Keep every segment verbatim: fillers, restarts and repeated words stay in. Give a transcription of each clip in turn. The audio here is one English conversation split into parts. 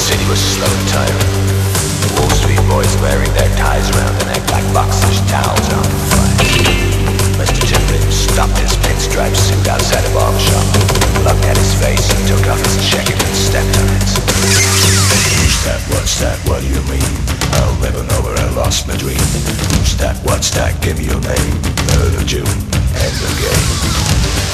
city was slow and tiring. The Wall Street boys wearing their ties around their neck like boxers' towels on fire. Mister Timlin stopped his pinstripe suit outside a barbershop, looked at his face and took off his jacket and stepped on it. Who's that? What's that? What do you mean? I'll never know where I lost my dream. Who's that? What's that? Give me your name. Third of June, end of game.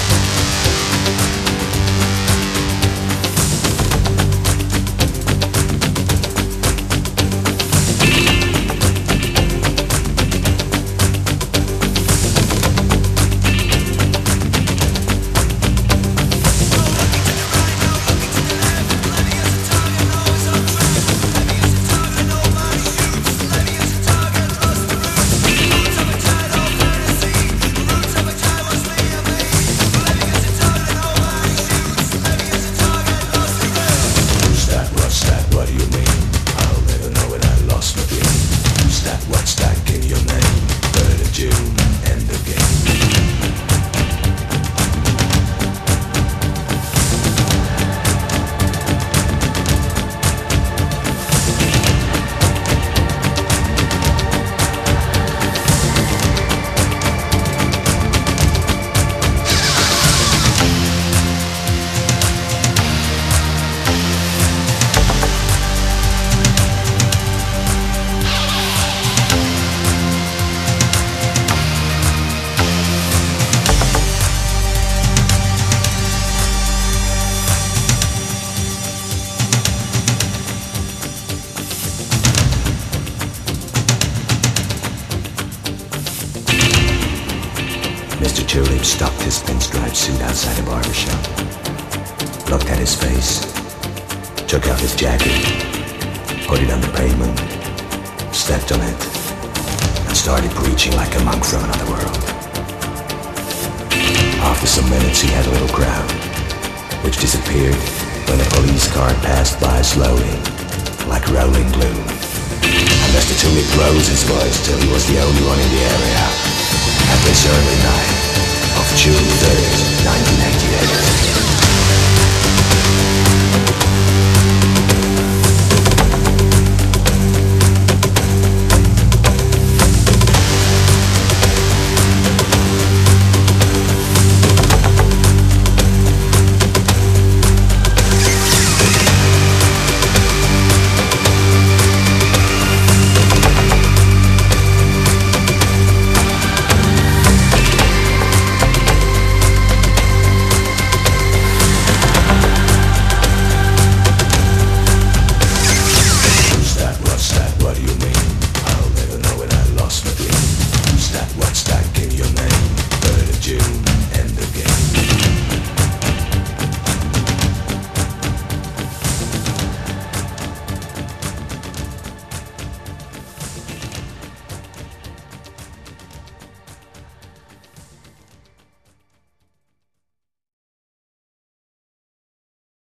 Mister Tulip stopped his pinstripe suit outside a barbershop, looked at his face, took off his jacket, put it on the pavement, stepped on it, and started preaching like a monk from another world. After some minutes he had a little crowd, which disappeared when a police car passed by slowly, like rolling gloom. And Mister Tulip rose his voice till he was the only one in the area. At this early night of June third, nineteen eighty-eight.